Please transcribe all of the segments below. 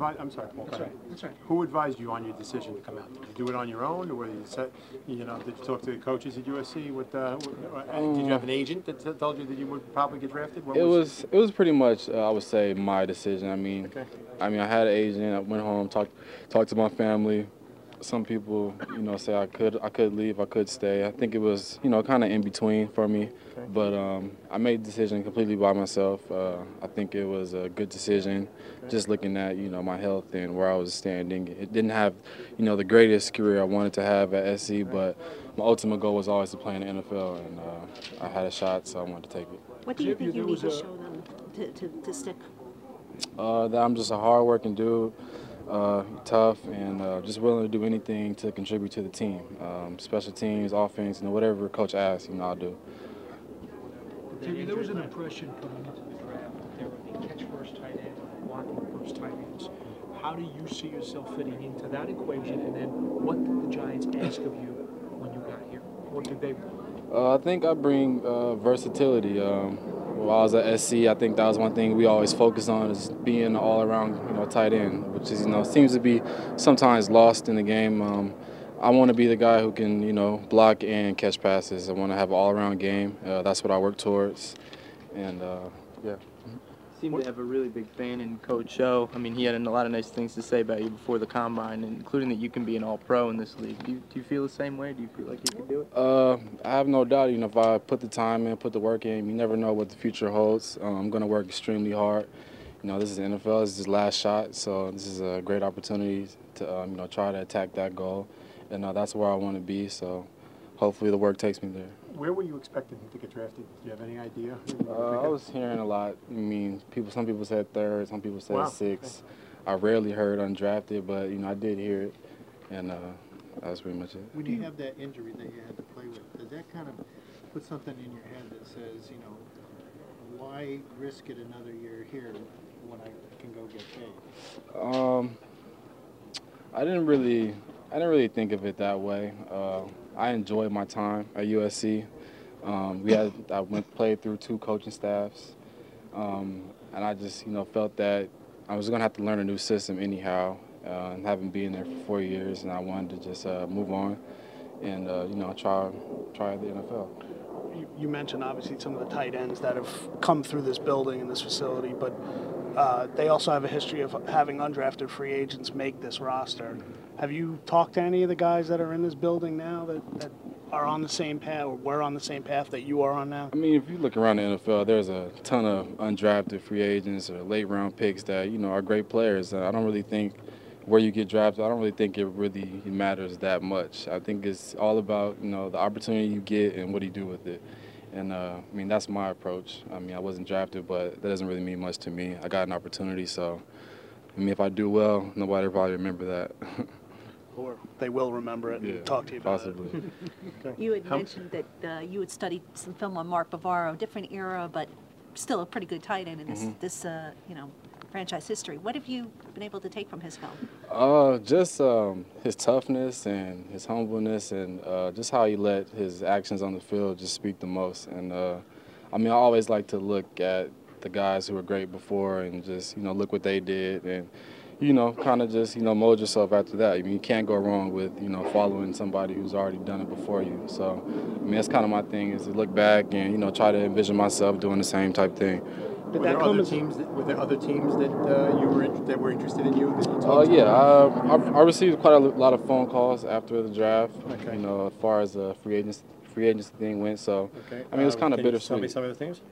advised? I'm sorry, Paul. That's right. That's right. Who advised you on your decision to come out? Did you do it on your own, or whether you said, did you talk to the coaches at USC? Did you have an agent that told you that you would probably get drafted? It was pretty much I would say my decision. Okay. I mean I had an agent. I went home, talked to my family. Some people, say I could leave, I could stay. I think it was, kind of in between for me. Okay. But I made the decision completely by myself. I think it was a good decision, just looking at, my health and where I was standing. It didn't have, the greatest career I wanted to have at SC, but my ultimate goal was always to play in the NFL, and I had a shot, so I wanted to take it. What do you think you need to show them to stick? That I'm just a hard-working dude. Tough and just willing to do anything to contribute to the team. Special teams, offense, whatever coach asks, I'll do. Davey, there was an impression coming into the draft that there would be catch-first tight end and blocking-first tight ends. How do you see yourself fitting into that equation, and then what did the Giants ask of you when you got here? What did they want? I think I bring versatility. While I was at SC, I think that was one thing we always focus on is being an all-around, tight end, which is, seems to be sometimes lost in the game. I want to be the guy who can, block and catch passes. I want to have an all-around game. That's what I work towards, and yeah. Seemed to have a really big fan in Coach O. I mean, he had a lot of nice things to say about you before the combine, including that you can be an all-pro in this league. Do you feel the same way? Do you feel like you can do it? I have no doubt. If I put the time in, put the work in, you never know what the future holds. I'm going to work extremely hard. This is the NFL. This is his last shot, so this is a great opportunity to try to attack that goal, and that's where I want to be. So hopefully the work takes me there. Where were you expecting him to get drafted? Do you have any idea? I was hearing a lot. Some people said third, some people said sixth. Okay. I rarely heard undrafted, but I did hear it, and that's pretty much it. When you have that injury that you had to play with, does that kind of put something in your head that says, why risk it another year here when I can go get paid? I didn't really think of it that way. I enjoyed my time at USC. I played through 2 coaching staffs, and I just felt that I was going to have to learn a new system anyhow, and having been there for 4 years, and I wanted to just move on and try the NFL. You mentioned obviously some of the tight ends that have come through this building and this facility, but they also have a history of having undrafted free agents make this roster. Have you talked to any of the guys that are in this building now that are on the same path or were on the same path that you are on now? I mean, if you look around the NFL, there's a ton of undrafted free agents or late-round picks that, are great players. I don't really think where you get drafted, I don't really think it really matters that much. I think it's all about, the opportunity you get and what do you do with it. And, that's my approach. I wasn't drafted, but that doesn't really mean much to me. I got an opportunity, so, if I do well, nobody will probably remember that. Or they will remember it and talk to you about possibly. it. Okay. You had mentioned that you had studied some film on Mark Bavaro, different era, but still a pretty good tight end in this franchise history. What have you been able to take from his film? Just his toughness and his humbleness and just how he let his actions on the field just speak the most. And, I always like to look at the guys who were great before and just, look what they did and, kind of just, mold yourself after that. You can't go wrong with, following somebody who's already done it before you. So, that's kind of my thing is to look back and, try to envision myself doing the same type thing. Were there other teams that you were interested in you? That you talked to? Yeah, I received quite a lot of phone calls after the draft. Okay. As far as the free agency thing went. So, okay. it was kind of bittersweet. Tell me some of the teams.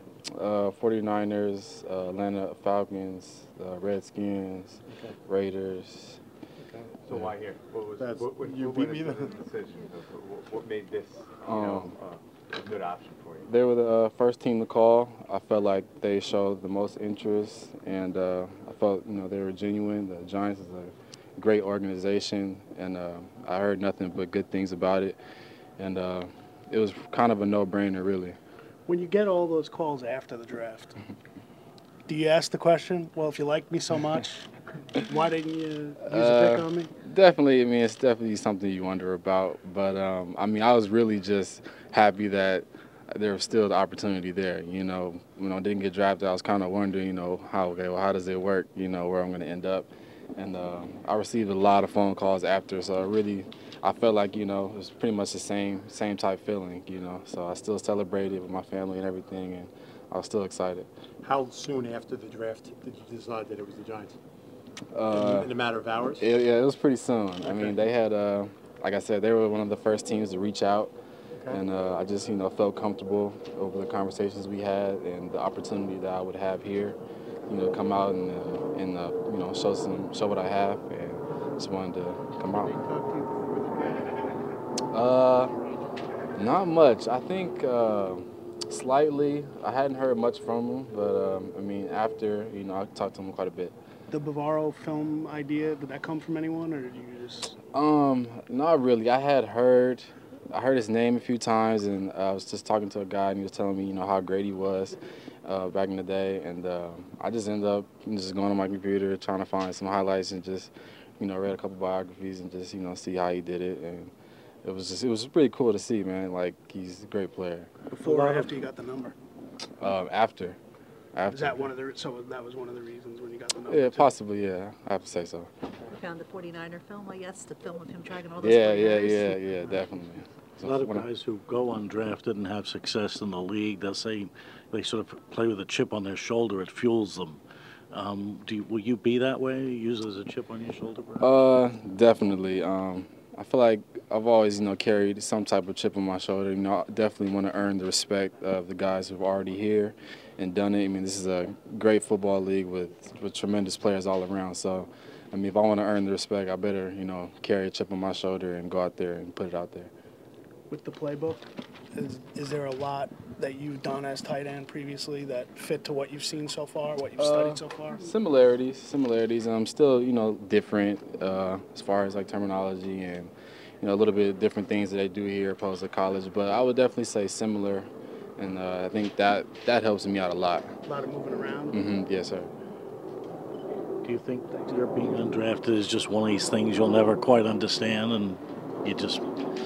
49ers, Atlanta Falcons, Redskins, Raiders. Okay. So why here? What was you beat beat me the decision? What made this a good option for you? They were the first team to call. I felt like they showed the most interest, and I felt they were genuine. The Giants is a great organization, and I heard nothing but good things about it, and it was kind of a no-brainer, really. When you get all those calls after the draft, do you ask the question, well, if you like me so much, why didn't you use a pick on me? Definitely. It's definitely something you wonder about. But, I was really just happy that there was still the opportunity there. When I didn't get drafted, I was kind of wondering, how does it work, where I'm going to end up. and I received a lot of phone calls after. So I felt like, you know, it was pretty much the same type feeling, you know. So I still celebrated with my family and everything, and I was still excited. How soon after the draft did you decide that it was the Giants? In a matter of hours? Yeah, it was pretty soon. Okay. I mean, they had, like I said, they were one of the first teams to reach out. Okay. And I just, you know, felt comfortable over the conversations we had and the opportunity that I would have here, you know, come out and you know, show what I have, and just wanted to come out. Did they talk to you before the draft? Not much. I think slightly. I hadn't heard much from them, but I mean, after, you know, I talked to them quite a bit. The Bavaro film idea, did that come from anyone, or did you just? Not really. I heard his name a few times, and I was just talking to a guy, and he was telling me, you know, how great he was back in the day, and I just ended up just going on my computer, trying to find some highlights, and just, you know, read a couple biographies, and just, you know, see how he did it, and it was pretty cool to see, man. Like, he's a great player. Before or after you got the number? After. Is that one of the? So that was one of the reasons when you got the number. Yeah, too? Possibly. Yeah, I have to say so. You found the 49er film, I guess, the film of him dragging all those Yeah, 49ers. yeah, definitely. A lot of guys who go undrafted and have success in the league, they'll say they sort of play with a chip on their shoulder. It fuels them. Will you be that way? Use it as a chip on your shoulder, perhaps? Definitely. I feel like I've always, you know, carried some type of chip on my shoulder. You know, I definitely want to earn the respect of the guys who've already here and done it. I mean, this is a great football league with tremendous players all around. So, I mean, if I want to earn the respect, I better, you know, carry a chip on my shoulder and go out there and put it out there. With the playbook, is there a lot that you've done as tight end previously that fit to what you've seen so far, what you've studied so far? Similarities. I'm still, you know, different as far as like terminology and, you know, a little bit different things that they do here opposed to college. But I would definitely say similar, and I think that helps me out a lot. A lot of moving around. Mm-hmm. Yes, sir. Do you think that your being undrafted is just one of these things you'll never quite understand, and you just?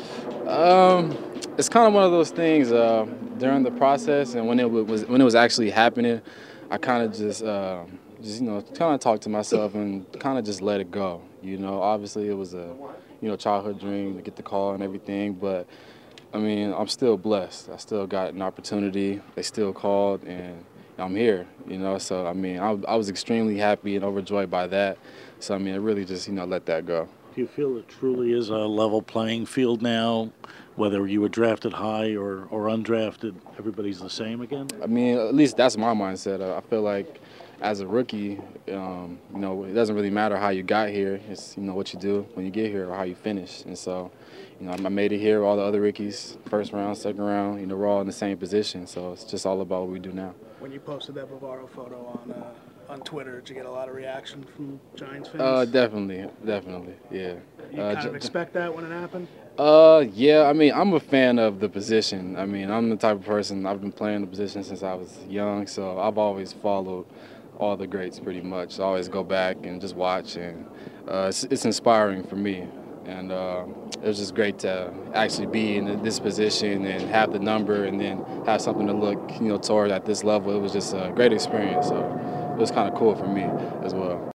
It's kind of one of those things during the process, and when it was actually happening, I kind of just you know, kind of talked to myself and kind of just let it go. You know, obviously it was a, you know, childhood dream to get the call and everything, but I mean, I'm still blessed. I still got an opportunity. They still called, and I'm here. You know, so I mean, I was extremely happy and overjoyed by that. So I mean, I really just, you know, let that go. Do you feel it truly is a level playing field now? Whether you were drafted high or undrafted, everybody's the same again? I mean, at least that's my mindset. I feel like as a rookie, you know, it doesn't really matter how you got here. It's, you know, what you do when you get here or how you finish. And so, you know, I made it here. All the other rookies, first round, second round, you know, we're all in the same position. So it's just all about what we do now. When you posted that Bavaro photo on Twitter, did you get a lot of reaction from Giants fans? Definitely, yeah. You kind of expect that when it happened? Yeah, I mean, I'm a fan of the position. I mean, I'm the type of person, I've been playing the position since I was young, so I've always followed all the greats pretty much. I always go back and just watch, and it's inspiring for me. And it was just great to actually be in this position and have the number and then have something to look, you know, toward at this level. It was just a great experience, so it was kind of cool for me as well.